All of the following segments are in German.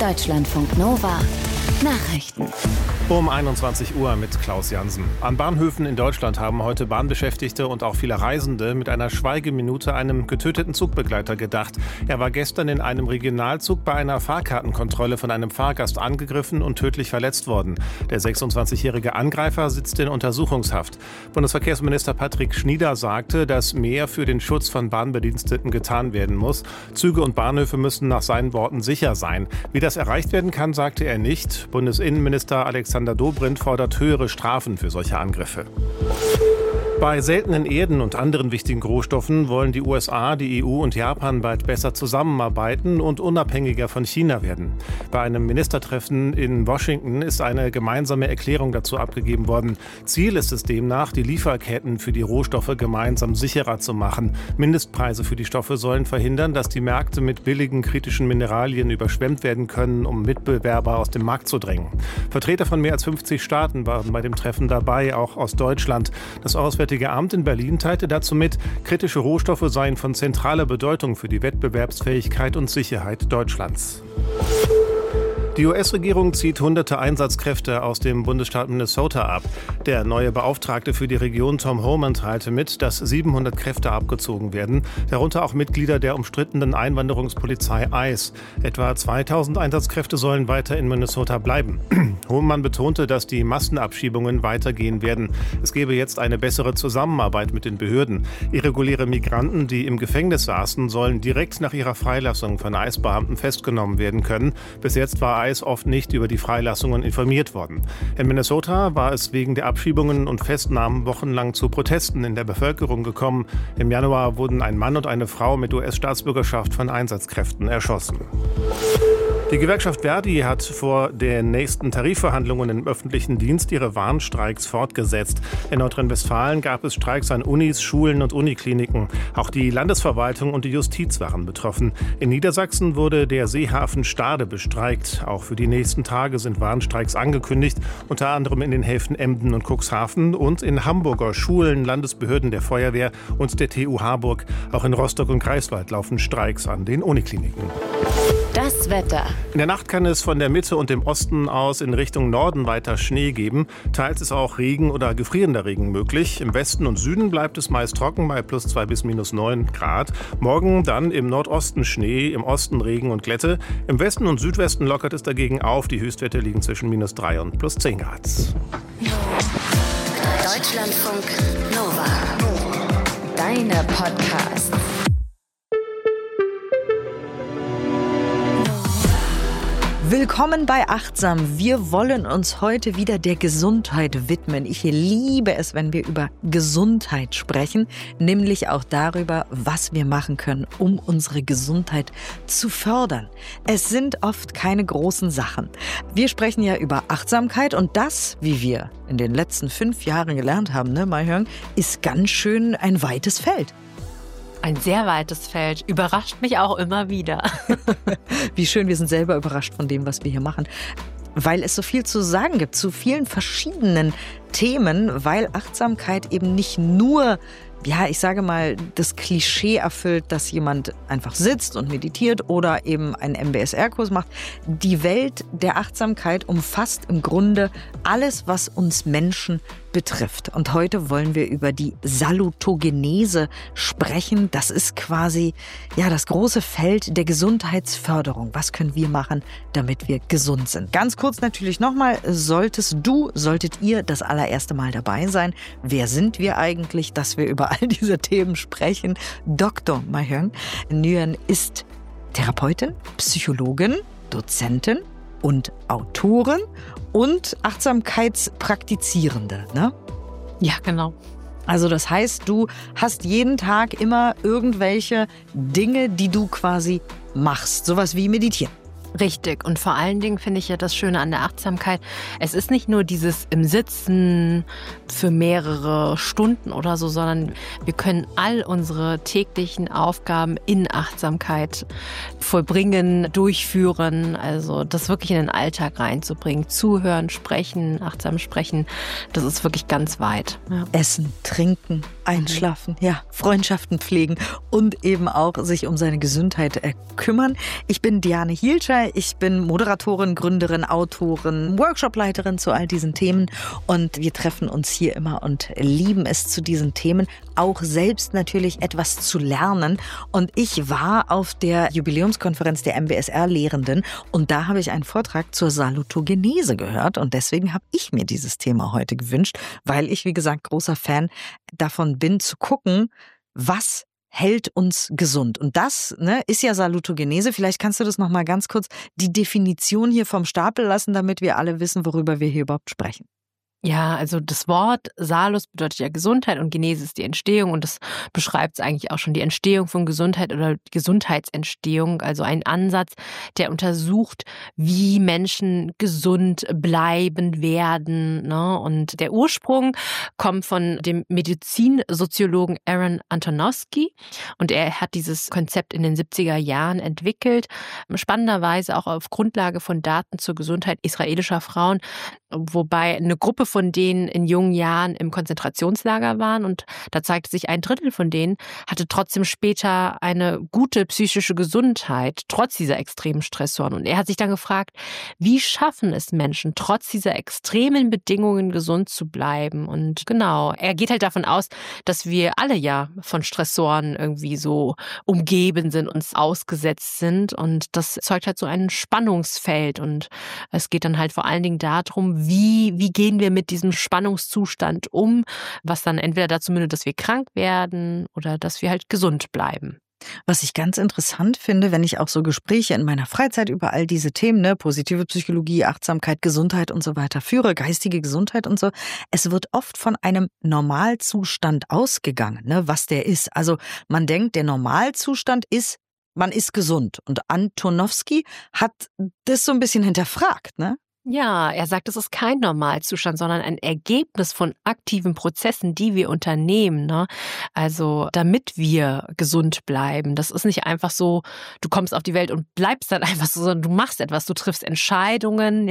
Deutschlandfunk Nova Nachrichten. Um 21 Uhr mit Klaus Jansen. An Bahnhöfen in Deutschland haben heute Bahnbeschäftigte und auch viele Reisende mit einer Schweigeminute einem getöteten Zugbegleiter gedacht. Er war gestern in einem Regionalzug bei einer Fahrkartenkontrolle von einem Fahrgast angegriffen und tödlich verletzt worden. Der 26-jährige Angreifer sitzt in Untersuchungshaft. Bundesverkehrsminister Patrick Schnieder sagte, dass mehr für den Schutz von Bahnbediensteten getan werden muss. Züge und Bahnhöfe müssen nach seinen Worten sicher sein. Wie das erreicht werden kann, sagte er nicht. Bundesinnenminister Alexander Dobrindt fordert höhere Strafen für solche Angriffe. Bei seltenen Erden und anderen wichtigen Rohstoffen wollen die USA, die EU und Japan bald besser zusammenarbeiten und unabhängiger von China werden. Bei einem Ministertreffen in Washington ist eine gemeinsame Erklärung dazu abgegeben worden. Ziel ist es demnach, die Lieferketten für die Rohstoffe gemeinsam sicherer zu machen. Mindestpreise für die Stoffe sollen verhindern, dass die Märkte mit billigen kritischen Mineralien überschwemmt werden können, um Mitbewerber aus dem Markt zu drängen. Vertreter von mehr als 50 Staaten waren bei dem Treffen dabei, auch aus Deutschland. Das Auswärtige Amt in Berlin teilte dazu mit, kritische Rohstoffe seien von zentraler Bedeutung für die Wettbewerbsfähigkeit und Sicherheit Deutschlands. Die US-Regierung zieht hunderte Einsatzkräfte aus dem Bundesstaat Minnesota ab. Der neue Beauftragte für die Region Tom Homan teilte mit, dass 700 Kräfte abgezogen werden, darunter auch Mitglieder der umstrittenen Einwanderungspolizei ICE. Etwa 2000 Einsatzkräfte sollen weiter in Minnesota bleiben. Homan betonte, dass die Massenabschiebungen weitergehen werden. Es gebe jetzt eine bessere Zusammenarbeit mit den Behörden. Irreguläre Migranten, die im Gefängnis saßen, sollen direkt nach ihrer Freilassung von ICE-Beamten festgenommen werden können. Bis jetzt war ICE oft nicht über die Freilassungen informiert worden. In Minnesota war es wegen der Abschiebungen und Festnahmen wochenlang zu Protesten in der Bevölkerung gekommen. Im Januar wurden ein Mann und eine Frau mit US-Staatsbürgerschaft von Einsatzkräften erschossen. Die Gewerkschaft Verdi hat vor den nächsten Tarifverhandlungen im öffentlichen Dienst ihre Warnstreiks fortgesetzt. In Nordrhein-Westfalen gab es Streiks an Unis, Schulen und Unikliniken. Auch die Landesverwaltung und die Justiz waren betroffen. In Niedersachsen wurde der Seehafen Stade bestreikt. Auch für die nächsten Tage sind Warnstreiks angekündigt, unter anderem in den Häfen Emden und Cuxhaven und in Hamburger Schulen, Landesbehörden der Feuerwehr und der TU Harburg. Auch in Rostock und Greifswald laufen Streiks an den Unikliniken. Das Wetter. In der Nacht kann es von der Mitte und dem Osten aus in Richtung Norden weiter Schnee geben. Teils ist auch Regen oder gefrierender Regen möglich. Im Westen und Süden bleibt es meist trocken bei +2 bis -9 Grad. Morgen dann im Nordosten Schnee, im Osten Regen und Glätte. Im Westen und Südwesten lockert es dagegen auf. Die Höchstwerte liegen zwischen -3 und +10 Grad. Deutschlandfunk Nova. Deine Podcasts. Willkommen bei Achtsam. Wir wollen uns heute wieder der Gesundheit widmen. Ich liebe es, wenn wir über Gesundheit sprechen, nämlich auch darüber, was wir machen können, um unsere Gesundheit zu fördern. Es sind oft keine großen Sachen. Wir sprechen ja über Achtsamkeit und das, wie wir in den letzten 5 Jahren gelernt haben, Mai-Hyung, ist ganz schön ein weites Feld. Ein sehr weites Feld. Überrascht mich auch immer wieder. Wie schön, wir sind selber überrascht von dem, was wir hier machen. Weil es so viel zu sagen gibt, zu vielen verschiedenen Themen, weil Achtsamkeit eben nicht nur, ja, ich sage mal, das Klischee erfüllt, dass jemand einfach sitzt und meditiert oder eben einen MBSR-Kurs macht. Die Welt der Achtsamkeit umfasst im Grunde alles, was uns Menschen betrifft. Und heute wollen wir über die Salutogenese sprechen. Das ist quasi ja das große Feld der Gesundheitsförderung. Was können wir machen, damit wir gesund sind? Ganz kurz natürlich nochmal, solltet ihr das allererste Mal dabei sein? Wer sind wir eigentlich, dass wir über all diese Themen sprechen? Dr. Mai-Hyung Nguyen ist Therapeutin, Psychologin, Dozentin und Autorin und Achtsamkeitspraktizierende, ne? Ja, genau. Also das heißt, du hast jeden Tag immer irgendwelche Dinge, die du quasi machst. Sowas wie meditieren. Richtig. Und vor allen Dingen finde ich ja das Schöne an der Achtsamkeit, es ist nicht nur dieses im Sitzen für mehrere Stunden oder so, sondern wir können all unsere täglichen Aufgaben in Achtsamkeit vollbringen, durchführen. Also das wirklich in den Alltag reinzubringen. Zuhören, sprechen, achtsam sprechen, das ist wirklich ganz weit. Ja. Essen, trinken, einschlafen, ja, Freundschaften pflegen und eben auch sich um seine Gesundheit kümmern. Ich bin Diane Hielscheid. Schneider. Ich bin Moderatorin, Gründerin, Autorin, Workshopleiterin zu all diesen Themen. Und wir treffen uns hier immer und lieben es, zu diesen Themen auch selbst natürlich etwas zu lernen. Und ich war auf der Jubiläumskonferenz der MBSR-Lehrenden und da habe ich einen Vortrag zur Salutogenese gehört. Und deswegen habe ich mir dieses Thema heute gewünscht, weil ich, wie gesagt, großer Fan davon bin, zu gucken, was hält uns gesund. Und das ist ja Salutogenese. Vielleicht kannst du das noch mal ganz kurz die Definition hier vom Stapel lassen, damit wir alle wissen, worüber wir hier überhaupt sprechen. Ja, also das Wort Salus bedeutet ja Gesundheit und Genese ist die Entstehung und das beschreibt es eigentlich auch schon, die Entstehung von Gesundheit oder Gesundheitsentstehung, also ein Ansatz, der untersucht, wie Menschen gesund bleiben werden. Ne? Und der Ursprung kommt von dem Medizinsoziologen Aaron Antonovsky und er hat dieses Konzept in den 70er Jahren entwickelt, spannenderweise auch auf Grundlage von Daten zur Gesundheit israelischer Frauen, wobei eine Gruppe von denen in jungen Jahren im Konzentrationslager waren und da zeigte sich, 1/3 von denen hatte trotzdem später eine gute psychische Gesundheit, trotz dieser extremen Stressoren. Und er hat sich dann gefragt, wie schaffen es Menschen, trotz dieser extremen Bedingungen gesund zu bleiben? Und genau, er geht halt davon aus, dass wir alle ja von Stressoren irgendwie so umgeben sind, uns ausgesetzt sind und das erzeugt halt so ein Spannungsfeld und es geht dann halt vor allen Dingen darum, wie gehen wir mit diesem Spannungszustand um, was dann entweder dazu mündet, dass wir krank werden oder dass wir halt gesund bleiben. Was ich ganz interessant finde, wenn ich auch so Gespräche in meiner Freizeit über all diese Themen, positive Psychologie, Achtsamkeit, Gesundheit und so weiter führe, geistige Gesundheit und so, es wird oft von einem Normalzustand ausgegangen, was der ist. Also man denkt, der Normalzustand ist, man ist gesund. Und Antonovsky hat das so ein bisschen hinterfragt, Ja, er sagt, es ist kein Normalzustand, sondern ein Ergebnis von aktiven Prozessen, die wir unternehmen, Also, damit wir gesund bleiben. Das ist nicht einfach so, du kommst auf die Welt und bleibst dann einfach so, sondern du machst etwas, du triffst Entscheidungen,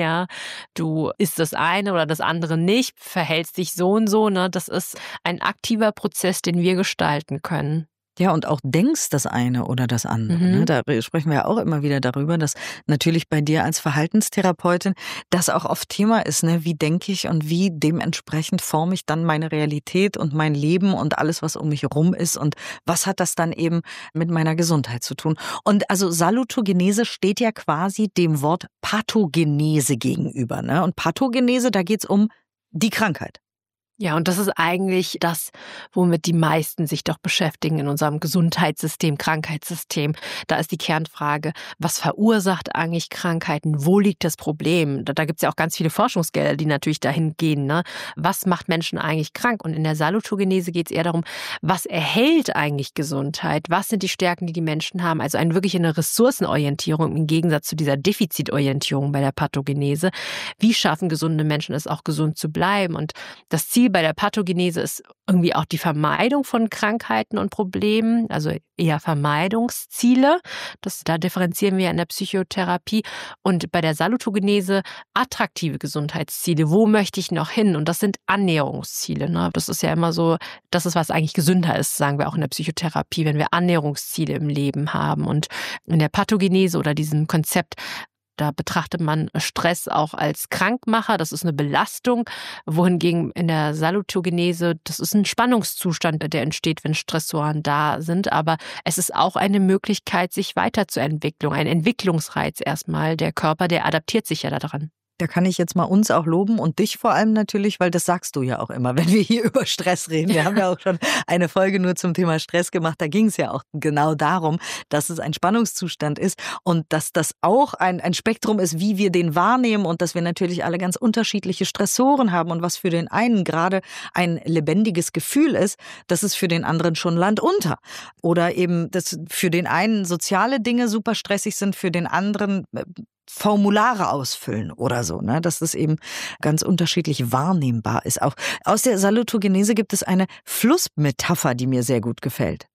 du isst das eine oder das andere nicht, verhältst dich so und so, Das ist ein aktiver Prozess, den wir gestalten können. Ja, und auch denkst das eine oder das andere. Da sprechen wir ja auch immer wieder darüber, dass natürlich bei dir als Verhaltenstherapeutin das auch oft Thema ist. Wie denke ich und wie dementsprechend forme ich dann meine Realität und mein Leben und alles, was um mich herum ist und was hat das dann eben mit meiner Gesundheit zu tun. Und also Salutogenese steht ja quasi dem Wort Pathogenese gegenüber. Und Pathogenese, da geht's um die Krankheit. Ja, und das ist eigentlich das, womit die meisten sich doch beschäftigen in unserem Gesundheitssystem, Krankheitssystem. Da ist die Kernfrage, was verursacht eigentlich Krankheiten? Wo liegt das Problem? Da gibt es ja auch ganz viele Forschungsgelder, die natürlich dahin gehen. Was macht Menschen eigentlich krank? Und in der Salutogenese geht es eher darum, was erhält eigentlich Gesundheit? Was sind die Stärken, die die Menschen haben? Also wirklich eine Ressourcenorientierung im Gegensatz zu dieser Defizitorientierung bei der Pathogenese. Wie schaffen gesunde Menschen es auch, gesund zu bleiben? Und das Ziel bei der Pathogenese ist irgendwie auch die Vermeidung von Krankheiten und Problemen, also eher Vermeidungsziele. Da differenzieren wir in der Psychotherapie. Und bei der Salutogenese attraktive Gesundheitsziele. Wo möchte ich noch hin? Und das sind Annäherungsziele. Das ist ja immer so, das ist, was eigentlich gesünder ist, sagen wir auch in der Psychotherapie, wenn wir Annäherungsziele im Leben haben. Und in der Pathogenese oder diesem Konzept, da betrachtet man Stress auch als Krankmacher, das ist eine Belastung, wohingegen in der Salutogenese, das ist ein Spannungszustand, der entsteht, wenn Stressoren da sind, aber es ist auch eine Möglichkeit, sich weiterzuentwickeln, ein Entwicklungsreiz erstmal. Der Körper, der adaptiert sich ja daran. Da kann ich jetzt mal uns auch loben und dich vor allem natürlich, weil das sagst du ja auch immer, wenn wir hier über Stress reden. Wir haben ja auch schon eine Folge nur zum Thema Stress gemacht. Da ging es ja auch genau darum, dass es ein Spannungszustand ist und dass das auch ein Spektrum ist, wie wir den wahrnehmen und dass wir natürlich alle ganz unterschiedliche Stressoren haben und was für den einen gerade ein lebendiges Gefühl ist, das ist für den anderen schon Land unter. Oder eben, dass für den einen soziale Dinge super stressig sind, für den anderen Formulare ausfüllen oder so, dass das eben ganz unterschiedlich wahrnehmbar ist. Auch aus der Salutogenese gibt es eine Flussmetapher, die mir sehr gut gefällt.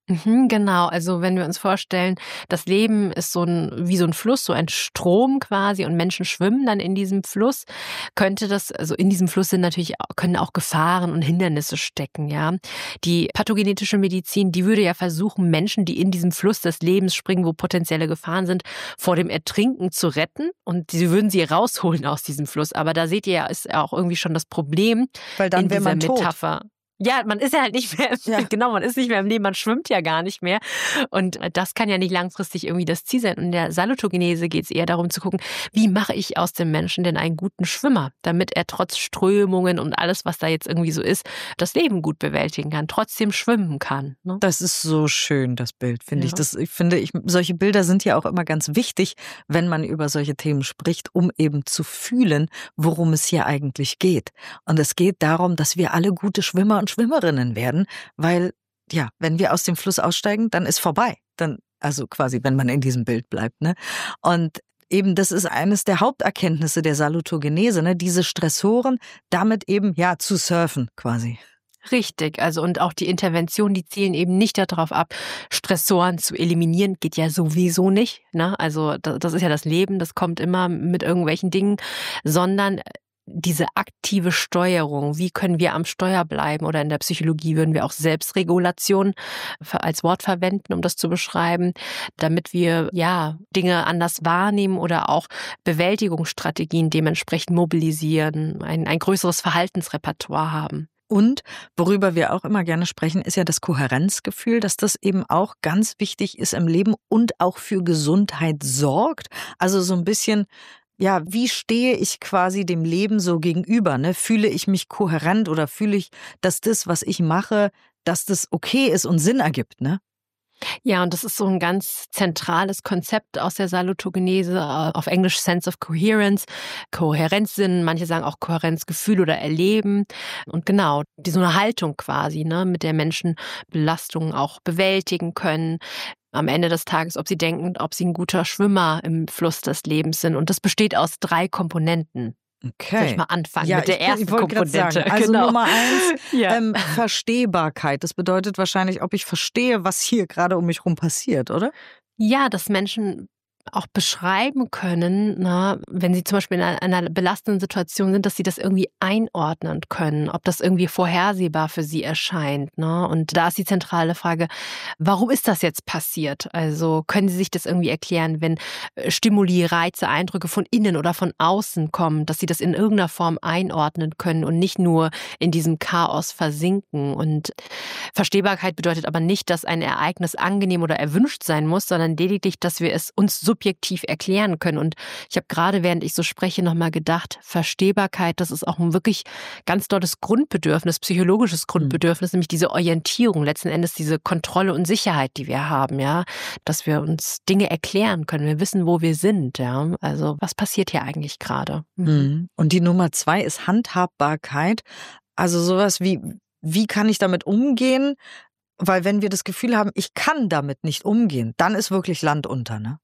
Genau, also wenn wir uns vorstellen, das Leben ist wie so ein Fluss, so ein Strom quasi und Menschen schwimmen dann in diesem Fluss, also in diesem Fluss können auch Gefahren und Hindernisse stecken, ja. Die pathogenetische Medizin, die würde ja versuchen, Menschen, die in diesem Fluss des Lebens springen, wo potenzielle Gefahren sind, vor dem Ertrinken zu retten und sie würden sie rausholen aus diesem Fluss. Aber da seht ihr ja, ist ja auch irgendwie schon das Problem. Weil dann wäre man tot. Metapher. Ja, man ist ja halt nicht mehr, genau, man ist nicht mehr im Leben, man schwimmt ja gar nicht mehr. Und das kann ja nicht langfristig irgendwie das Ziel sein. Und in der Salutogenese geht es eher darum zu gucken, wie mache ich aus dem Menschen denn einen guten Schwimmer, damit er trotz Strömungen und alles, was da jetzt irgendwie so ist, das Leben gut bewältigen kann, trotzdem schwimmen kann. Ne? Das ist so schön, das Bild, finde ich. Solche Bilder sind ja auch immer ganz wichtig, wenn man über solche Themen spricht, um eben zu fühlen, worum es hier eigentlich geht. Und es geht darum, dass wir alle gute Schwimmer und Schwimmerinnen werden, weil, ja, wenn wir aus dem Fluss aussteigen, dann ist vorbei. Also quasi, wenn man in diesem Bild bleibt, ne? Und eben, das ist eines der Haupterkenntnisse der Salutogenese, ne? Diese Stressoren, damit eben, ja, zu surfen quasi. Richtig, also und auch die Interventionen, die zielen eben nicht darauf ab, Stressoren zu eliminieren, geht ja sowieso nicht, ne? Also das ist ja das Leben, das kommt immer mit irgendwelchen Dingen, sondern diese aktive Steuerung, wie können wir am Steuer bleiben, oder in der Psychologie würden wir auch Selbstregulation als Wort verwenden, um das zu beschreiben, damit wir Dinge anders wahrnehmen oder auch Bewältigungsstrategien dementsprechend mobilisieren, ein größeres Verhaltensrepertoire haben. Und worüber wir auch immer gerne sprechen, ist ja das Kohärenzgefühl, dass das eben auch ganz wichtig ist im Leben und auch für Gesundheit sorgt. Also so ein bisschen, ja, wie stehe ich quasi dem Leben so gegenüber? Ne? Fühle ich mich kohärent oder fühle ich, dass das, was ich mache, dass das okay ist und Sinn ergibt, ne? Ja, und das ist so ein ganz zentrales Konzept aus der Salutogenese, auf Englisch Sense of Coherence, Kohärenzsinn, manche sagen auch Kohärenzgefühl oder Erleben. Und genau, so eine Haltung quasi, ne, mit der Menschen Belastungen auch bewältigen können. Am Ende des Tages, ob sie denken, ob sie ein guter Schwimmer im Fluss des Lebens sind. Und das besteht aus 3 Komponenten. Okay. Soll ich mal anfangen mit der ersten Komponente? Sagen, also genau. Nummer 1, Verstehbarkeit. Das bedeutet wahrscheinlich, ob ich verstehe, was hier gerade um mich herum passiert, oder? Ja, dass Menschen auch beschreiben können, wenn sie zum Beispiel in einer belastenden Situation sind, dass sie das irgendwie einordnen können, ob das irgendwie vorhersehbar für sie erscheint. Ne? Und da ist die zentrale Frage, warum ist das jetzt passiert? Also können sie sich das irgendwie erklären, wenn Stimuli, Reize, Eindrücke von innen oder von außen kommen, dass sie das in irgendeiner Form einordnen können und nicht nur in diesem Chaos versinken. Und Verstehbarkeit bedeutet aber nicht, dass ein Ereignis angenehm oder erwünscht sein muss, sondern lediglich, dass wir es uns subjektiv erklären können. Und ich habe gerade, während ich so spreche, nochmal gedacht, Verstehbarkeit, das ist auch ein wirklich ganz dolles Grundbedürfnis, psychologisches Grundbedürfnis, nämlich diese Orientierung, letzten Endes diese Kontrolle und Sicherheit, die wir haben, ja, dass wir uns Dinge erklären können, wir wissen, wo wir sind, ja, also was passiert hier eigentlich gerade. Und die Nummer 2 ist Handhabbarkeit, also sowas wie kann ich damit umgehen, weil wenn wir das Gefühl haben, ich kann damit nicht umgehen, dann ist wirklich Land unter, ne?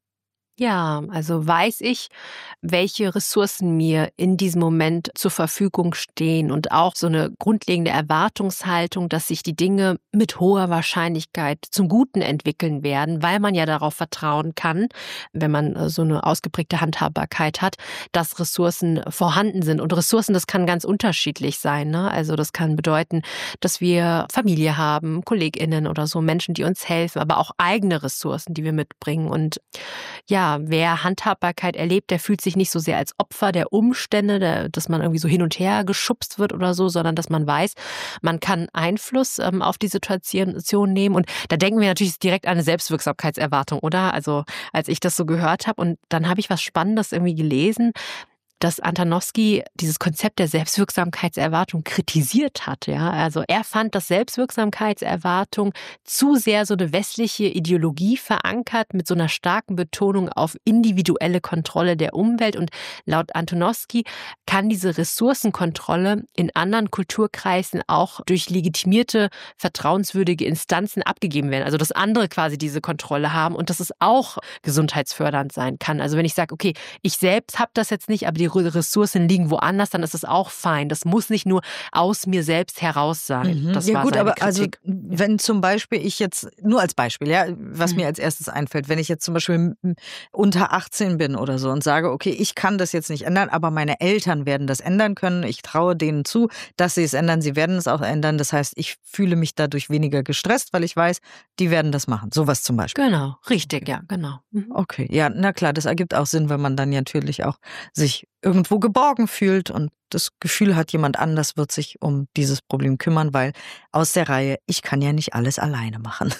Ja, also weiß ich, welche Ressourcen mir in diesem Moment zur Verfügung stehen und auch so eine grundlegende Erwartungshaltung, dass sich die Dinge mit hoher Wahrscheinlichkeit zum Guten entwickeln werden, weil man ja darauf vertrauen kann, wenn man so eine ausgeprägte Handhabbarkeit hat, dass Ressourcen vorhanden sind. Und Ressourcen, das kann ganz unterschiedlich sein, ne? Also das kann bedeuten, dass wir Familie haben, KollegInnen oder so, Menschen, die uns helfen, aber auch eigene Ressourcen, die wir mitbringen. Und ja, wer Handhabbarkeit erlebt, der fühlt sich nicht so sehr als Opfer der Umstände, dass man irgendwie so hin und her geschubst wird oder so, sondern dass man weiß, man kann Einfluss auf die Situation nehmen. Und da denken wir natürlich direkt an eine Selbstwirksamkeitserwartung, oder? Also als ich das so gehört habe und dann habe ich was Spannendes irgendwie gelesen, dass Antonowsky dieses Konzept der Selbstwirksamkeitserwartung kritisiert hat. Ja? Also er fand, dass Selbstwirksamkeitserwartung zu sehr so eine westliche Ideologie verankert mit so einer starken Betonung auf individuelle Kontrolle der Umwelt. Und laut Antonowsky kann diese Ressourcenkontrolle in anderen Kulturkreisen auch durch legitimierte, vertrauenswürdige Instanzen abgegeben werden. Also dass andere quasi diese Kontrolle haben und dass es auch gesundheitsfördernd sein kann. Also wenn ich sage, okay, ich selbst habe das jetzt nicht, aber die Ressourcen liegen woanders, dann ist es auch fein. Das muss nicht nur aus mir selbst heraus sein. Das war seine Kritik. Also wenn zum Beispiel ich jetzt, nur als Beispiel, ja, was mir als erstes einfällt, wenn ich jetzt zum Beispiel unter 18 bin oder so und sage, okay, ich kann das jetzt nicht ändern, aber meine Eltern werden das ändern können. Ich traue denen zu, dass sie es ändern. Sie werden es auch ändern. Das heißt, ich fühle mich dadurch weniger gestresst, weil ich weiß, die werden das machen. Sowas zum Beispiel. Genau, richtig, ja, genau. Okay, ja, na klar, das ergibt auch Sinn, wenn man dann ja natürlich auch sich irgendwo geborgen fühlt und das Gefühl hat, jemand anders wird sich um dieses Problem kümmern, weil aus der Reihe, ich kann ja nicht alles alleine machen.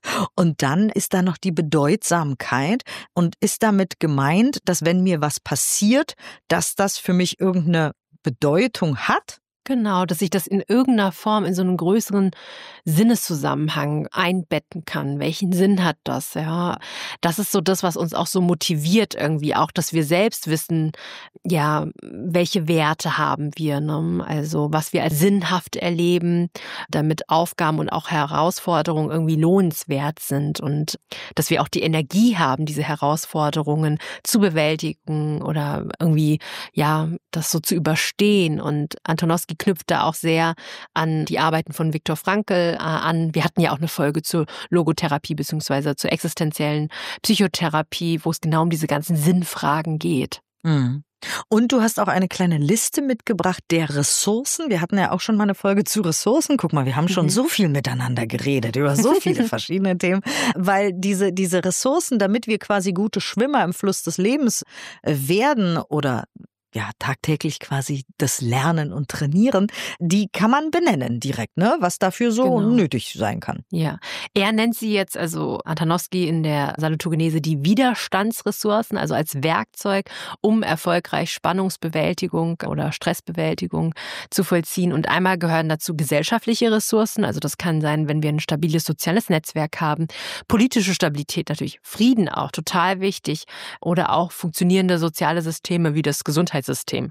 Und dann ist da noch die Bedeutsamkeit und ist damit gemeint, dass wenn mir was passiert, dass das für mich irgendeine Bedeutung hat? Genau, dass ich das in irgendeiner Form in so einen größeren Sinneszusammenhang einbetten kann. Welchen Sinn hat das? Ja, das ist so das, was uns auch so motiviert irgendwie, auch, dass wir selbst wissen, ja, welche Werte haben wir, ne? Also was wir als sinnhaft erleben, damit Aufgaben und auch Herausforderungen irgendwie lohnenswert sind und dass wir auch die Energie haben, diese Herausforderungen zu bewältigen oder irgendwie, ja, das so zu überstehen. Und Antonowski knüpft da auch sehr an die Arbeiten von Viktor Frankl an. Wir hatten ja auch eine Folge zur Logotherapie bzw. zur existenziellen Psychotherapie, wo es genau um diese ganzen Sinnfragen geht. Mhm. Und du hast auch eine kleine Liste mitgebracht der Ressourcen. Wir hatten ja auch schon mal eine Folge zu Ressourcen. Guck mal, wir haben schon so viel miteinander geredet über so viele verschiedene Themen, weil diese Ressourcen, damit wir quasi gute Schwimmer im Fluss des Lebens werden oder ja, tagtäglich quasi das Lernen und Trainieren, die kann man benennen direkt, ne? Was dafür so nötig sein kann. Ja, er nennt sie jetzt, also Antonowski in der Salutogenese, die Widerstandsressourcen, also als Werkzeug, um erfolgreich Spannungsbewältigung oder Stressbewältigung zu vollziehen. Und einmal gehören dazu gesellschaftliche Ressourcen, also das kann sein, wenn wir ein stabiles soziales Netzwerk haben, politische Stabilität natürlich, Frieden auch, total wichtig, oder auch funktionierende soziale Systeme wie das Gesundheitssystem.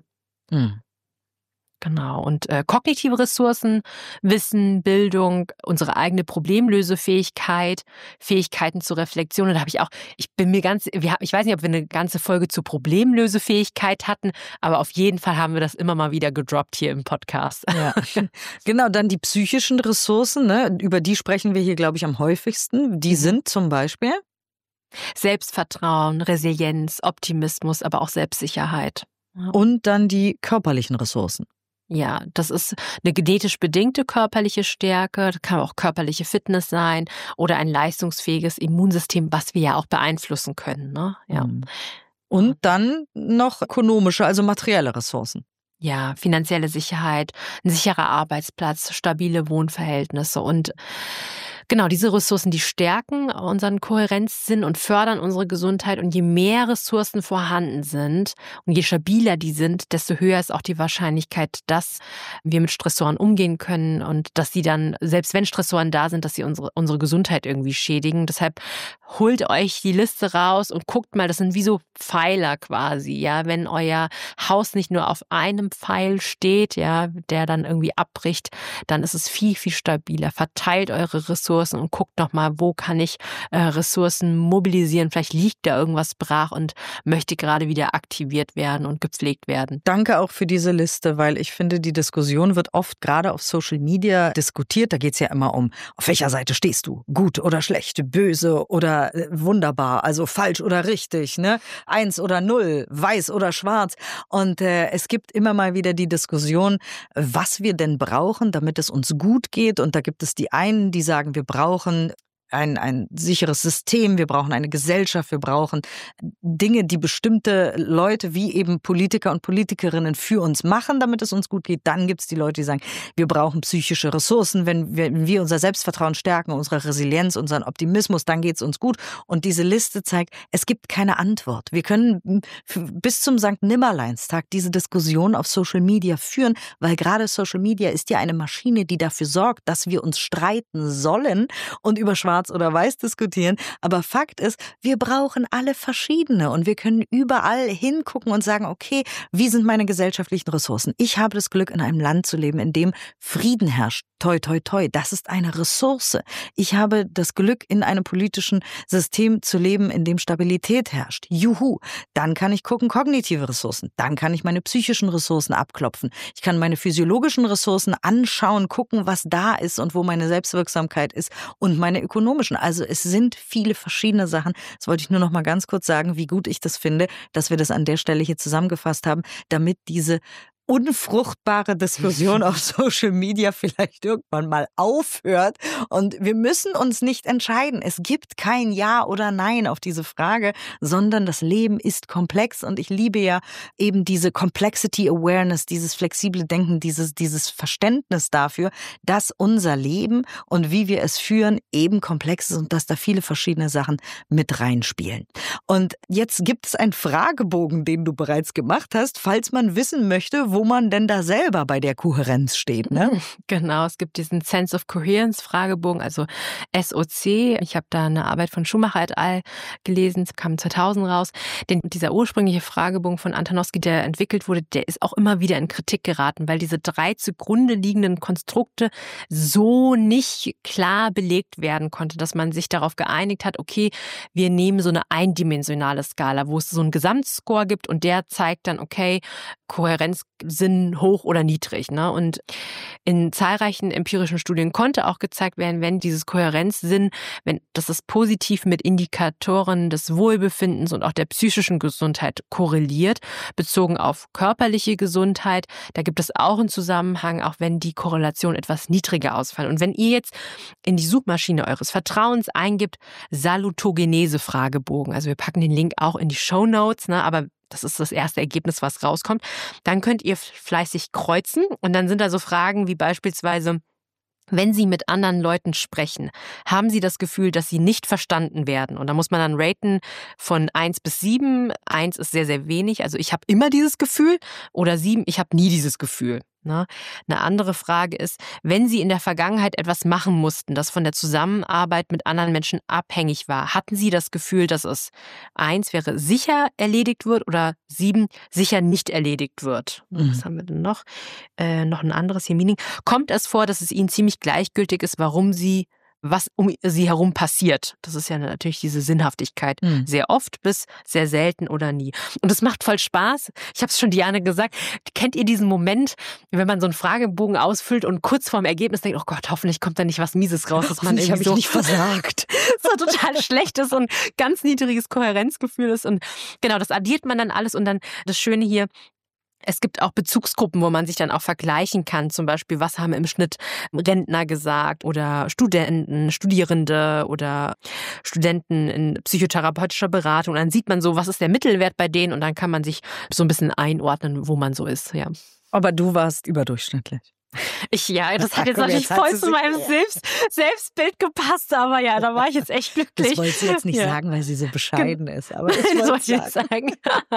Genau. Und kognitive Ressourcen, Wissen, Bildung, unsere eigene Problemlösefähigkeit, Fähigkeiten zur Reflexion. Und da habe ich auch, ich weiß nicht, ob wir eine ganze Folge zur Problemlösefähigkeit hatten, aber auf jeden Fall haben wir das immer mal wieder gedroppt hier im Podcast. Ja. Genau, dann die psychischen Ressourcen, ne? Über die sprechen wir hier, glaube ich, am häufigsten. Die sind zum Beispiel Selbstvertrauen, Resilienz, Optimismus, aber auch Selbstsicherheit. Und dann die körperlichen Ressourcen. Ja, das ist eine genetisch bedingte körperliche Stärke, das kann auch körperliche Fitness sein oder ein leistungsfähiges Immunsystem, was wir ja auch beeinflussen können, ne? Ja. Und dann noch ökonomische, also materielle Ressourcen. Ja, finanzielle Sicherheit, ein sicherer Arbeitsplatz, stabile Wohnverhältnisse und genau, diese Ressourcen, die stärken unseren Kohärenzsinn und fördern unsere Gesundheit. Und je mehr Ressourcen vorhanden sind und je stabiler die sind, desto höher ist auch die Wahrscheinlichkeit, dass wir mit Stressoren umgehen können und dass sie dann, selbst wenn Stressoren da sind, dass sie unsere Gesundheit irgendwie schädigen. Deshalb holt euch die Liste raus und guckt mal, das sind wie so Pfeiler quasi, ja, wenn euer Haus nicht nur auf einem Pfeil steht, ja, der dann irgendwie abbricht, dann ist es viel, viel stabiler. Verteilt eure Ressourcen und guckt nochmal, wo kann ich Ressourcen mobilisieren. Vielleicht liegt da irgendwas brach und möchte gerade wieder aktiviert werden und gepflegt werden. Danke auch für diese Liste, weil ich finde, die Diskussion wird oft gerade auf Social Media diskutiert. Da geht es ja immer um, auf welcher Seite stehst du? Gut oder schlecht, böse oder wunderbar, also falsch oder richtig, ne? 1 oder 0, weiß oder schwarz. Und es gibt immer mal wieder die Diskussion, was wir denn brauchen, damit es uns gut geht. Und da gibt es die einen, die sagen, wir brauchen ein sicheres System, wir brauchen eine Gesellschaft, wir brauchen Dinge, die bestimmte Leute wie eben Politiker und Politikerinnen für uns machen, damit es uns gut geht. Dann gibt es die Leute, die sagen, wir brauchen psychische Ressourcen, wenn wir unser Selbstvertrauen stärken, unsere Resilienz, unseren Optimismus, dann geht es uns gut. Und diese Liste zeigt, es gibt keine Antwort. Wir können bis zum Sankt Nimmerleinstag diese Diskussion auf Social Media führen, weil gerade Social Media ist ja eine Maschine, die dafür sorgt, dass wir uns streiten sollen und über schwarz schwarz oder weiß diskutieren. Aber Fakt ist, wir brauchen alle verschiedene und wir können überall hingucken und sagen, okay, wie sind meine gesellschaftlichen Ressourcen? Ich habe das Glück, in einem Land zu leben, in dem Frieden herrscht. Toi, toi, toi. Das ist eine Ressource. Ich habe das Glück, in einem politischen System zu leben, in dem Stabilität herrscht. Juhu. Dann kann ich gucken, kognitive Ressourcen. Dann kann ich meine psychischen Ressourcen abklopfen. Ich kann meine physiologischen Ressourcen anschauen, gucken, was da ist und wo meine Selbstwirksamkeit ist und meine ökonomischen. Also es sind viele verschiedene Sachen. Das wollte ich nur noch mal ganz kurz sagen, wie gut ich das finde, dass wir das an der Stelle hier zusammengefasst haben, damit diese unfruchtbare Diskussion auf Social Media vielleicht irgendwann mal aufhört. Und wir müssen uns nicht entscheiden. Es gibt kein Ja oder Nein auf diese Frage, sondern das Leben ist komplex. Und ich liebe ja eben diese Complexity Awareness, dieses flexible Denken, dieses Verständnis dafür, dass unser Leben und wie wir es führen eben komplex ist und dass da viele verschiedene Sachen mit reinspielen. Und jetzt gibt es einen Fragebogen, den du bereits gemacht hast, falls man wissen möchte, wo man denn da selber bei der Kohärenz steht, ne? Genau, es gibt diesen Sense of Coherence Fragebogen, also SOC. Ich habe da eine Arbeit von Schumacher et al. Gelesen, kam 2000 raus. Denn dieser ursprüngliche Fragebogen von Antonowski, der entwickelt wurde, der ist auch immer wieder in Kritik geraten, weil diese 3 zugrunde liegenden Konstrukte so nicht klar belegt werden konnte, dass man sich darauf geeinigt hat, okay, wir nehmen so eine eindimensionale Skala, wo es so einen Gesamtscore gibt und der zeigt dann, okay, Kohärenzsinn hoch oder niedrig, ne? Und in zahlreichen empirischen Studien konnte auch gezeigt werden, wenn dieses Kohärenzsinn, dass es positiv mit Indikatoren des Wohlbefindens und auch der psychischen Gesundheit korreliert, bezogen auf körperliche Gesundheit. Da gibt es auch einen Zusammenhang, auch wenn die Korrelation etwas niedriger ausfällt. Und wenn ihr jetzt in die Suchmaschine eures Vertrauens eingibt, Salutogenese-Fragebogen, also wir packen den Link auch in die Shownotes, ne? Aber das ist das erste Ergebnis, was rauskommt. Dann könnt ihr fleißig kreuzen und dann sind da so Fragen wie beispielsweise, wenn Sie mit anderen Leuten sprechen, haben Sie das Gefühl, dass Sie nicht verstanden werden? Und da muss man dann raten von 1 bis 7. 1 ist sehr, sehr wenig, also ich habe immer dieses Gefühl, oder 7, ich habe nie dieses Gefühl. Eine andere Frage ist, wenn Sie in der Vergangenheit etwas machen mussten, das von der Zusammenarbeit mit anderen Menschen abhängig war, hatten Sie das Gefühl, dass es 1 wäre, sicher erledigt wird oder 7, sicher nicht erledigt wird? Was haben wir denn noch? Noch ein anderes hier, Meaning. Kommt es vor, dass es Ihnen ziemlich gleichgültig ist, was um sie herum passiert? Das ist ja natürlich diese Sinnhaftigkeit. Sehr oft bis sehr selten oder nie. Und es macht voll Spaß. Ich habe es schon Diane gesagt. Kennt ihr diesen Moment, wenn man so einen Fragebogen ausfüllt und kurz vorm Ergebnis denkt, oh Gott, hoffentlich kommt da nicht was Mieses raus, dass man irgendwie so nicht versagt. so total schlechtes und ganz niedriges Kohärenzgefühl ist. Und genau, das addiert man dann alles. Und dann das Schöne hier, es gibt auch Bezugsgruppen, wo man sich dann auch vergleichen kann. Zum Beispiel, was haben im Schnitt Rentner gesagt oder Studenten, Studierende oder Studenten in psychotherapeutischer Beratung. Und dann sieht man so, was ist der Mittelwert bei denen und dann kann man sich so ein bisschen einordnen, wo man so ist. Ja. Aber du warst überdurchschnittlich. Das hat jetzt natürlich voll zu meinem Selbstbild gepasst, aber ja, da war ich jetzt echt glücklich. Das wollte sie jetzt nicht sagen, weil sie so bescheiden ist, aber ich wollte es sagen.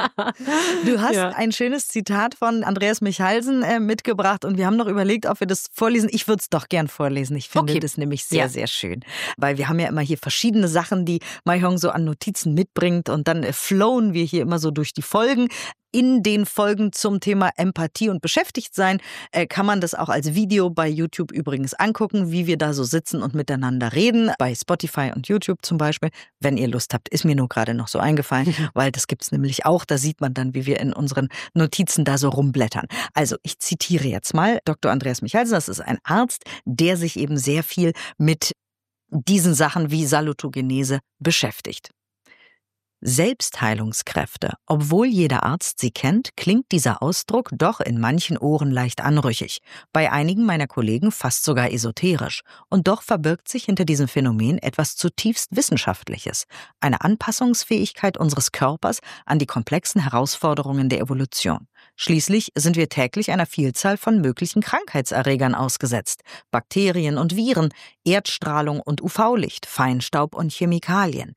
Du hast ein schönes Zitat von Andreas Michalsen mitgebracht und wir haben noch überlegt, ob wir das vorlesen. Ich würde es doch gern vorlesen. Ich finde das nämlich sehr, sehr schön, weil wir haben ja immer hier verschiedene Sachen, die Mahjong so an Notizen mitbringt und dann flowen wir hier immer so durch die Folgen. In den Folgen zum Thema Empathie und Beschäftigtsein kann man das auch als Video bei YouTube übrigens angucken, wie wir da so sitzen und miteinander reden. Bei Spotify und YouTube zum Beispiel. Wenn ihr Lust habt, ist mir nur gerade noch so eingefallen, weil das gibt's nämlich auch. Da sieht man dann, wie wir in unseren Notizen da so rumblättern. Also ich zitiere jetzt mal Dr. Andreas Michalsen. Das ist ein Arzt, der sich eben sehr viel mit diesen Sachen wie Salutogenese beschäftigt. Selbstheilungskräfte. Obwohl jeder Arzt sie kennt, klingt dieser Ausdruck doch in manchen Ohren leicht anrüchig. Bei einigen meiner Kollegen fast sogar esoterisch. Und doch verbirgt sich hinter diesem Phänomen etwas zutiefst Wissenschaftliches. Eine Anpassungsfähigkeit unseres Körpers an die komplexen Herausforderungen der Evolution. Schließlich sind wir täglich einer Vielzahl von möglichen Krankheitserregern ausgesetzt. Bakterien und Viren, Erdstrahlung und UV-Licht, Feinstaub und Chemikalien.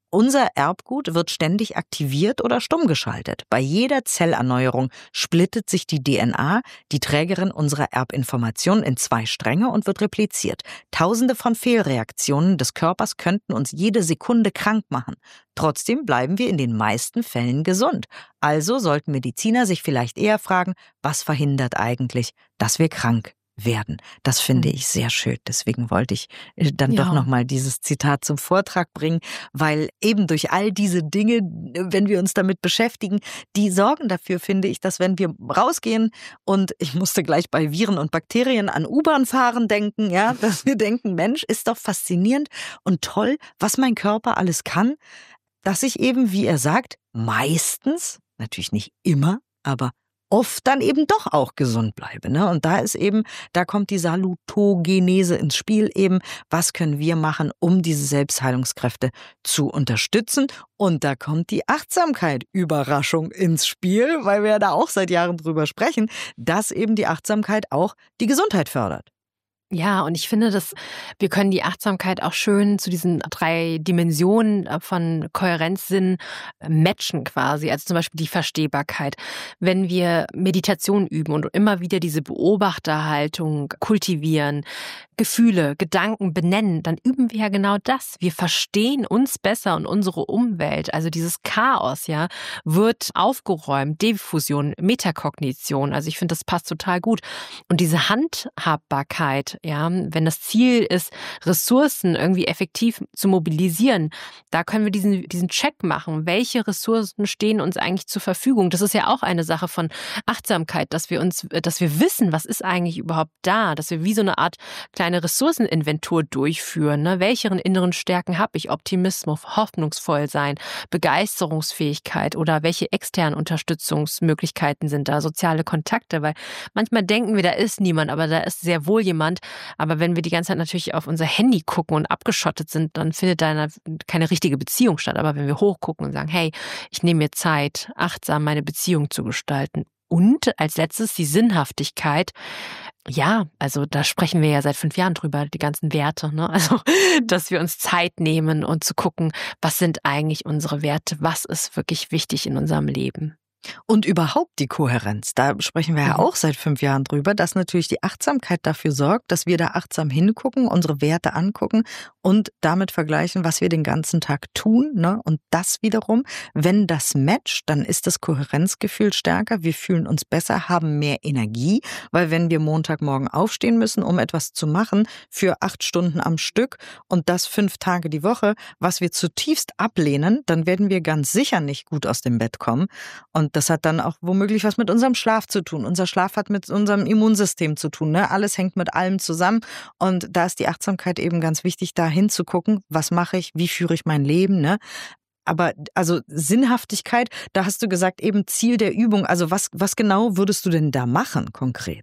Unser Erbgut wird ständig aktiviert oder stumm geschaltet. Bei jeder Zellerneuerung splittet sich die DNA, die Trägerin unserer Erbinformation, in 2 Stränge und wird repliziert. Tausende von Fehlreaktionen des Körpers könnten uns jede Sekunde krank machen. Trotzdem bleiben wir in den meisten Fällen gesund. Also sollten Mediziner sich vielleicht eher fragen, was verhindert eigentlich, dass wir krank werden. Das finde ich sehr schön. Deswegen wollte ich dann doch nochmal dieses Zitat zum Vortrag bringen, weil eben durch all diese Dinge, wenn wir uns damit beschäftigen, die sorgen dafür, finde ich, dass wenn wir rausgehen und ich musste gleich bei Viren und Bakterien an U-Bahn-Fahren denken, ja, dass wir denken, Mensch, ist doch faszinierend und toll, was mein Körper alles kann, dass ich eben, wie er sagt, meistens, natürlich nicht immer, aber oft dann eben doch auch gesund bleibe. Ne? Und da kommt die Salutogenese ins Spiel eben. Was können wir machen, um diese Selbstheilungskräfte zu unterstützen? Und da kommt die Achtsamkeit, Überraschung, ins Spiel, weil wir ja da auch seit Jahren drüber sprechen, dass eben die Achtsamkeit auch die Gesundheit fördert. Ja, und ich finde, dass wir können die Achtsamkeit auch schön zu diesen 3 Dimensionen von Kohärenzsinn matchen quasi. Also zum Beispiel die Verstehbarkeit. Wenn wir Meditation üben und immer wieder diese Beobachterhaltung kultivieren, Gefühle, Gedanken benennen, dann üben wir ja genau das. Wir verstehen uns besser und unsere Umwelt. Also dieses Chaos, ja, wird aufgeräumt. Diffusion, Metakognition. Also ich finde, das passt total gut. Und diese Handhabbarkeit, ja, wenn das Ziel ist, Ressourcen irgendwie effektiv zu mobilisieren, da können wir diesen Check machen. Welche Ressourcen stehen uns eigentlich zur Verfügung? Das ist ja auch eine Sache von Achtsamkeit, dass wir wissen, was ist eigentlich überhaupt da, dass wir wie so eine Art kleine Ressourceninventur durchführen. Ne? Welche inneren Stärken habe ich? Optimismus, hoffnungsvoll sein, Begeisterungsfähigkeit oder welche externen Unterstützungsmöglichkeiten sind da? Soziale Kontakte, weil manchmal denken wir, da ist niemand, aber da ist sehr wohl jemand. Aber wenn wir die ganze Zeit natürlich auf unser Handy gucken und abgeschottet sind, dann findet da keine richtige Beziehung statt. Aber wenn wir hochgucken und sagen, hey, ich nehme mir Zeit, achtsam meine Beziehung zu gestalten. Und als letztes die Sinnhaftigkeit. Ja, also da sprechen wir ja seit 5 Jahren drüber, die ganzen Werte, ne? Also, dass wir uns Zeit nehmen und zu gucken, was sind eigentlich unsere Werte, was ist wirklich wichtig in unserem Leben. Und überhaupt die Kohärenz, da sprechen wir ja auch seit 5 Jahren drüber, dass natürlich die Achtsamkeit dafür sorgt, dass wir da achtsam hingucken, unsere Werte angucken und damit vergleichen, was wir den ganzen Tag tun. Ne? Und das wiederum, wenn das matcht, dann ist das Kohärenzgefühl stärker, wir fühlen uns besser, haben mehr Energie, weil wenn wir Montagmorgen aufstehen müssen, um etwas zu machen, für 8 Stunden am Stück und das 5 Tage die Woche, was wir zutiefst ablehnen, dann werden wir ganz sicher nicht gut aus dem Bett kommen. Und das hat dann auch womöglich was mit unserem Schlaf zu tun. Unser Schlaf hat mit unserem Immunsystem zu tun. Ne? Alles hängt mit allem zusammen. Und da ist die Achtsamkeit eben ganz wichtig, da hinzugucken, was mache ich, wie führe ich mein Leben. Ne? Aber also Sinnhaftigkeit, da hast du gesagt, eben Ziel der Übung. Also was genau würdest du denn da machen konkret?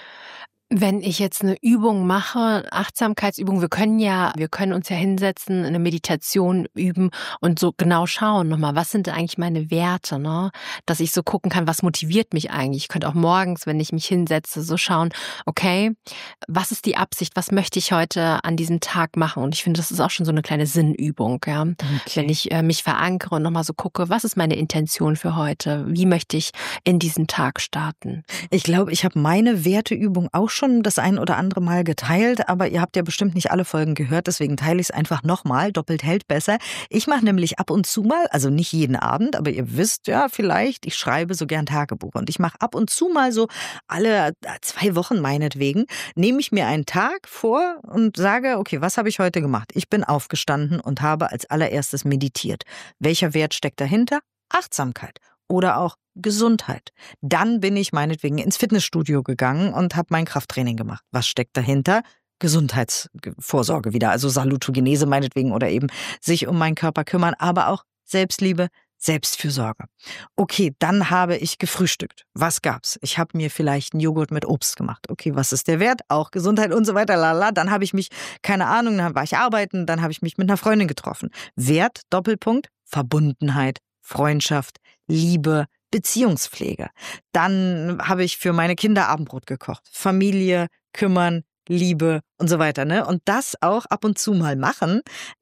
Wenn ich jetzt eine Übung mache, Achtsamkeitsübung, wir können uns ja hinsetzen, eine Meditation üben und so genau schauen nochmal, was sind eigentlich meine Werte, ne? Dass ich so gucken kann, was motiviert mich eigentlich. Ich könnte auch morgens, wenn ich mich hinsetze, so schauen, okay, was ist die Absicht, was möchte ich heute an diesem Tag machen? Und ich finde, das ist auch schon so eine kleine Sinnübung, ja. Okay. Wenn ich mich verankere und nochmal so gucke, was ist meine Intention für heute? Wie möchte ich in diesen Tag starten? Ich glaube, ich habe meine Werteübung auch schon das ein oder andere Mal geteilt, aber ihr habt ja bestimmt nicht alle Folgen gehört, deswegen teile ich es einfach nochmal, doppelt hält besser. Ich mache nämlich ab und zu mal, also nicht jeden Abend, aber ihr wisst ja vielleicht, ich schreibe so gern Tagebuch und ich mache ab und zu mal so alle 2 Wochen meinetwegen, nehme ich mir einen Tag vor und sage, okay, was habe ich heute gemacht? Ich bin aufgestanden und habe als allererstes meditiert. Welcher Wert steckt dahinter? Achtsamkeit. Oder auch Gesundheit. Dann bin ich meinetwegen ins Fitnessstudio gegangen und habe mein Krafttraining gemacht. Was steckt dahinter? Gesundheitsvorsorge wieder, also Salutogenese meinetwegen oder eben sich um meinen Körper kümmern, aber auch Selbstliebe, Selbstfürsorge. Okay, dann habe ich gefrühstückt. Was gab's? Ich habe mir vielleicht einen Joghurt mit Obst gemacht. Okay, was ist der Wert? Auch Gesundheit und so weiter. Lala. Dann habe ich mich, keine Ahnung, dann war ich arbeiten, dann habe ich mich mit einer Freundin getroffen. Wert, Doppelpunkt, Verbundenheit, Freundschaft, Liebe, Beziehungspflege. Dann habe ich für meine Kinder Abendbrot gekocht. Familie, kümmern, Liebe und so weiter. Ne? Und das auch ab und zu mal machen.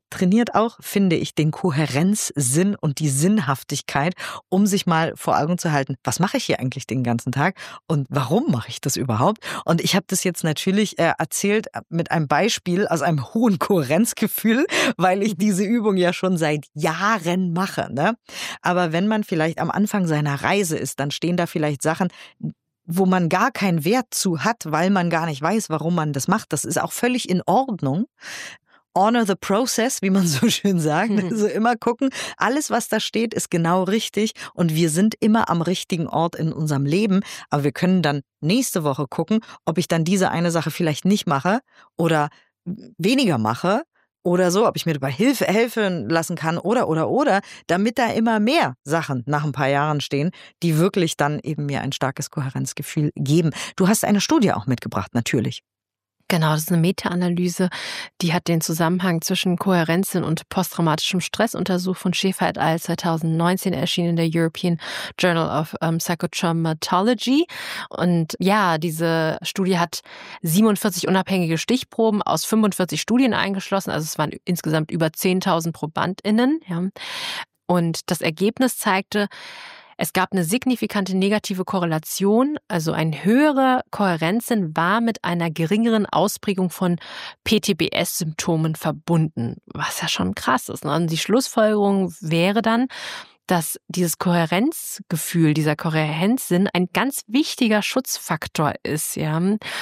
trainiert auch, finde ich, den Kohärenzsinn und die Sinnhaftigkeit, um sich mal vor Augen zu halten, was mache ich hier eigentlich den ganzen Tag und warum mache ich das überhaupt? Und ich habe das jetzt natürlich erzählt mit einem Beispiel aus einem hohen Kohärenzgefühl, weil ich diese Übung ja schon seit Jahren mache, ne? Aber wenn man vielleicht am Anfang seiner Reise ist, dann stehen da vielleicht Sachen, wo man gar keinen Wert zu hat, weil man gar nicht weiß, warum man das macht. Das ist auch völlig in Ordnung. Honor the process, wie man so schön sagt. Also immer gucken, alles, was da steht, ist genau richtig und wir sind immer am richtigen Ort in unserem Leben. Aber wir können dann nächste Woche gucken, ob ich dann diese eine Sache vielleicht nicht mache oder weniger mache. Oder so, ob ich mir dabei helfen lassen kann oder, damit da immer mehr Sachen nach ein paar Jahren stehen, die wirklich dann eben mir ein starkes Kohärenzgefühl geben. Du hast eine Studie auch mitgebracht, natürlich. Genau, das ist eine Meta-Analyse, die hat den Zusammenhang zwischen Kohärenzsinn und posttraumatischem Stress untersucht, von Schäfer et al. 2019 erschienen in der European Journal of Psychotraumatology. Und ja, diese Studie hat 47 unabhängige Stichproben aus 45 Studien eingeschlossen, also es waren insgesamt über 10.000 ProbandInnen. Ja. Und das Ergebnis zeigte, es gab eine signifikante negative Korrelation, also ein höherer Kohärenzsinn war mit einer geringeren Ausprägung von PTBS-Symptomen verbunden, was ja schon krass ist. Und die Schlussfolgerung wäre dann, dass dieses Kohärenzgefühl, dieser Kohärenzsinn ein ganz wichtiger Schutzfaktor ist, ja.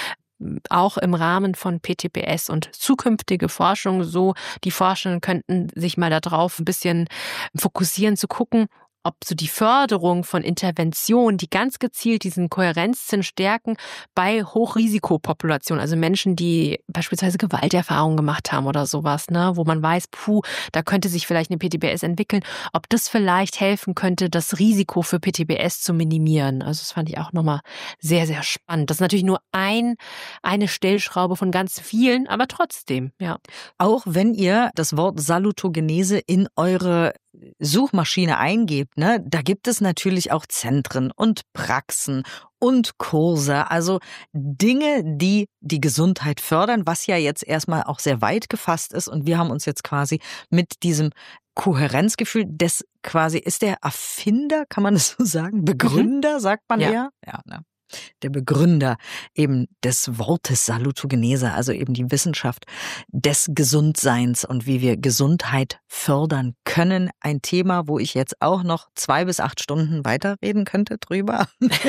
Auch im Rahmen von PTBS und zukünftige Forschung, so die Forschenden könnten sich mal darauf ein bisschen fokussieren, zu gucken, ob so die Förderung von Interventionen, die ganz gezielt diesen Kohärenzsinn stärken bei Hochrisikopopulationen, also Menschen, die beispielsweise Gewalterfahrungen gemacht haben oder sowas, ne, wo man weiß, da könnte sich vielleicht eine PTBS entwickeln, ob das vielleicht helfen könnte, das Risiko für PTBS zu minimieren. Also das fand ich auch nochmal sehr, sehr spannend. Das ist natürlich nur eine Stellschraube von ganz vielen, aber trotzdem, ja. Auch wenn ihr das Wort Salutogenese in eure Suchmaschine eingebt, ne, da gibt es natürlich auch Zentren und Praxen und Kurse, also Dinge, die die Gesundheit fördern, was ja jetzt erstmal auch sehr weit gefasst ist. Und wir haben uns jetzt quasi mit diesem Kohärenzgefühl, das quasi ist der Erfinder, kann man das so sagen? Begründer, sagt man eher? Ja, ne? Der Begründer eben des Wortes Salutogenese, also eben die Wissenschaft des Gesundseins und wie wir Gesundheit fördern können. Ein Thema, wo ich jetzt auch noch 2 bis 8 Stunden weiterreden könnte drüber.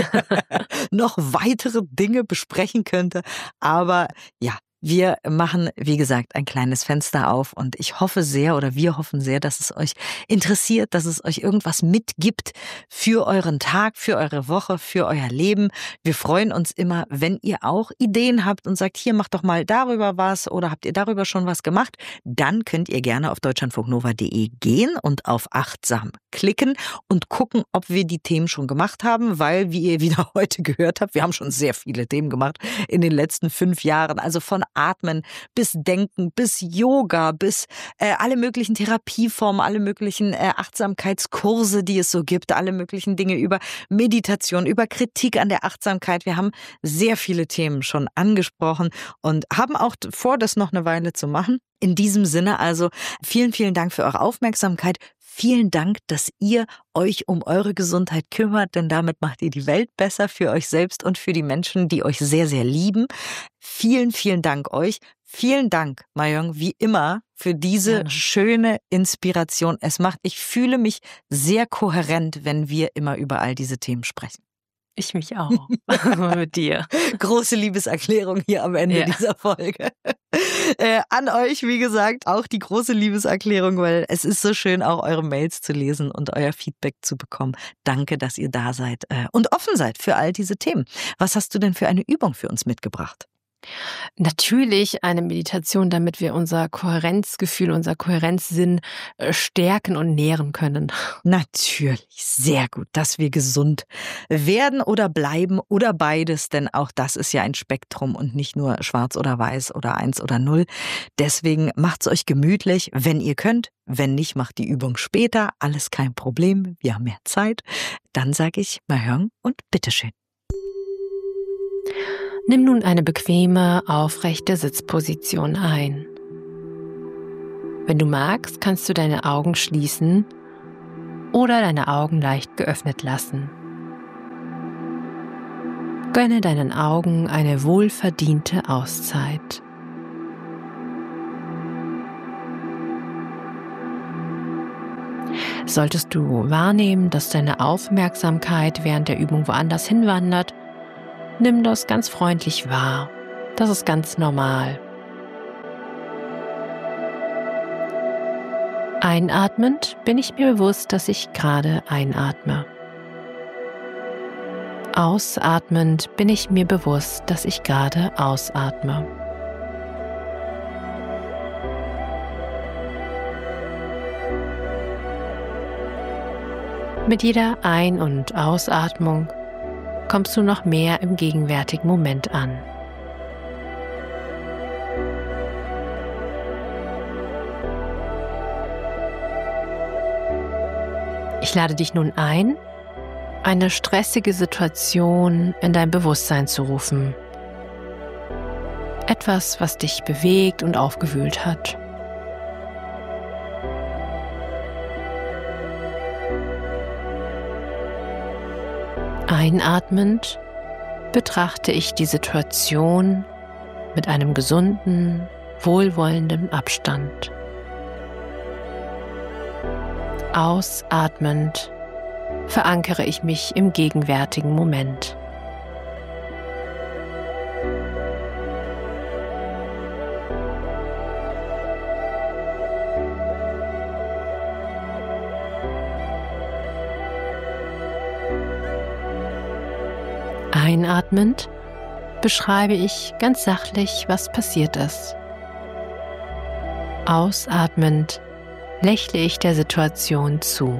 Noch weitere Dinge besprechen könnte. Aber ja, wir machen, wie gesagt, ein kleines Fenster auf und ich hoffe sehr oder wir hoffen sehr, dass es euch interessiert, dass es euch irgendwas mitgibt für euren Tag, für eure Woche, für euer Leben. Wir freuen uns immer, wenn ihr auch Ideen habt und sagt, hier macht doch mal darüber was oder habt ihr darüber schon was gemacht, dann könnt ihr gerne auf deutschlandfunknova.de gehen und auf achtsam klicken und gucken, ob wir die Themen schon gemacht haben, weil, wie ihr wieder heute gehört habt, wir haben schon sehr viele Themen gemacht in den letzten 5 Jahren, also von Atmen bis Denken, bis Yoga, bis alle möglichen Therapieformen, alle möglichen Achtsamkeitskurse, die es so gibt, alle möglichen Dinge über Meditation, über Kritik an der Achtsamkeit. Wir haben sehr viele Themen schon angesprochen und haben auch vor, das noch eine Weile zu machen. In diesem Sinne also vielen, vielen Dank für eure Aufmerksamkeit. Vielen Dank, dass ihr euch um eure Gesundheit kümmert, denn damit macht ihr die Welt besser für euch selbst und für die Menschen, die euch sehr, sehr lieben. Vielen, vielen Dank euch. Vielen Dank, Mahjong, wie immer, für diese schöne Inspiration. Ich fühle mich sehr kohärent, wenn wir immer über all diese Themen sprechen. Ich mich auch. Mit dir. Große Liebeserklärung hier am Ende dieser Folge. An euch, wie gesagt, auch die große Liebeserklärung, weil es ist so schön, auch eure Mails zu lesen und euer Feedback zu bekommen. Danke, dass ihr da seid und offen seid für all diese Themen. Was hast du denn für eine Übung für uns mitgebracht? Natürlich eine Meditation, damit wir unser Kohärenzgefühl, unser Kohärenzsinn stärken und nähren können. Natürlich, sehr gut, dass wir gesund werden oder bleiben oder beides, denn auch das ist ja ein Spektrum und nicht nur schwarz oder weiß oder 1 oder 0. Deswegen macht's euch gemütlich, wenn ihr könnt. Wenn nicht, macht die Übung später. Alles kein Problem, wir haben mehr Zeit. Dann sage ich Mahjong und bitteschön. Nimm nun eine bequeme, aufrechte Sitzposition ein. Wenn du magst, kannst du deine Augen schließen oder deine Augen leicht geöffnet lassen. Gönne deinen Augen eine wohlverdiente Auszeit. Solltest du wahrnehmen, dass deine Aufmerksamkeit während der Übung woanders hinwandert, nimm das ganz freundlich wahr. Das ist ganz normal. Einatmend bin ich mir bewusst, dass ich gerade einatme. Ausatmend bin ich mir bewusst, dass ich gerade ausatme. Mit jeder Ein- und Ausatmung kommst du noch mehr im gegenwärtigen Moment an. Ich lade dich nun ein, eine stressige Situation in dein Bewusstsein zu rufen. Etwas, was dich bewegt und aufgewühlt hat. Einatmend betrachte ich die Situation mit einem gesunden, wohlwollenden Abstand. Ausatmend verankere ich mich im gegenwärtigen Moment. Einatmend beschreibe ich ganz sachlich, was passiert ist. Ausatmend lächle ich der Situation zu.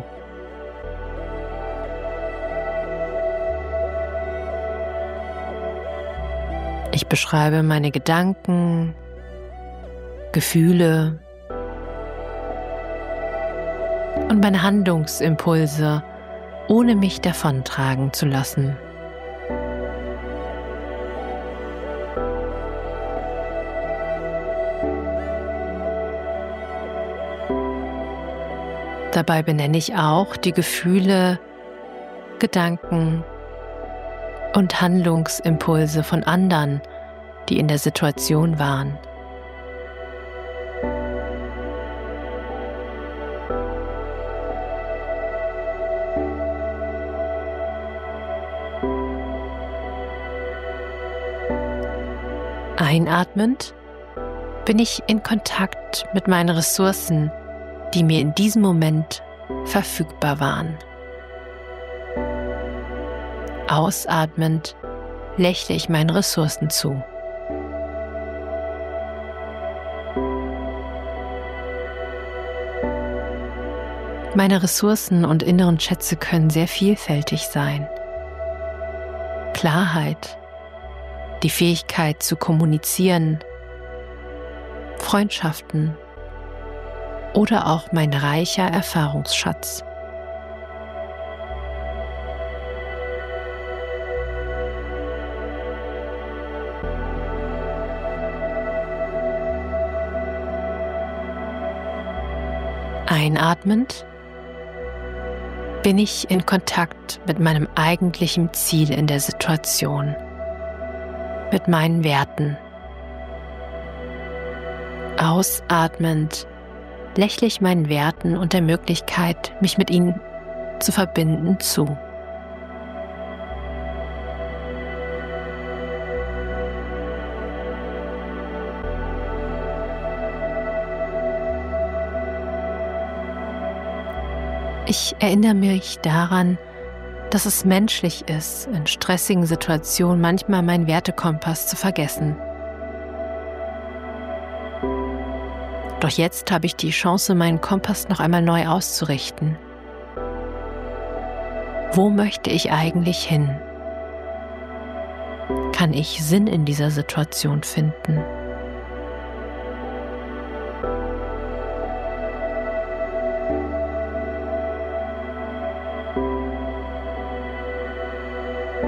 Ich beschreibe meine Gedanken, Gefühle und meine Handlungsimpulse, ohne mich davontragen zu lassen. Dabei benenne ich auch die Gefühle, Gedanken und Handlungsimpulse von anderen, die in der Situation waren. Einatmend bin ich in Kontakt mit meinen Ressourcen, die mir in diesem Moment verfügbar waren. Ausatmend lächle ich meinen Ressourcen zu. Meine Ressourcen und inneren Schätze können sehr vielfältig sein. Klarheit, die Fähigkeit zu kommunizieren, Freundschaften oder auch mein reicher Erfahrungsschatz. Einatmend bin ich in Kontakt mit meinem eigentlichen Ziel in der Situation, mit meinen Werten. Ausatmend lächle ich meinen Werten und der Möglichkeit, mich mit ihnen zu verbinden, zu. Ich erinnere mich daran, dass es menschlich ist, in stressigen Situationen manchmal meinen Wertekompass zu vergessen. Doch jetzt habe ich die Chance, meinen Kompass noch einmal neu auszurichten. Wo möchte ich eigentlich hin? Kann ich Sinn in dieser Situation finden?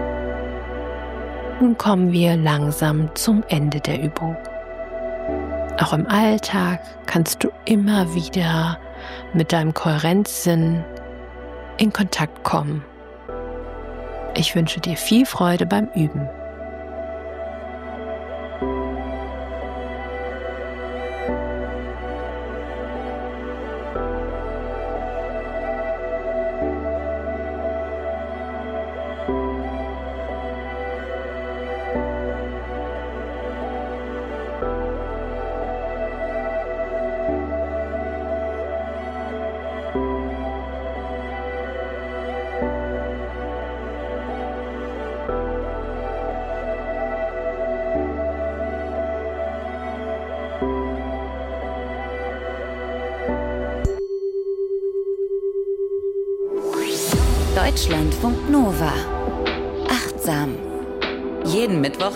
Nun kommen wir langsam zum Ende der Übung. Auch im Alltag kannst du immer wieder mit deinem Kohärenzsinn in Kontakt kommen. Ich wünsche dir viel Freude beim Üben. Deutschlandfunk Nova. Achtsam. Jeden Mittwoch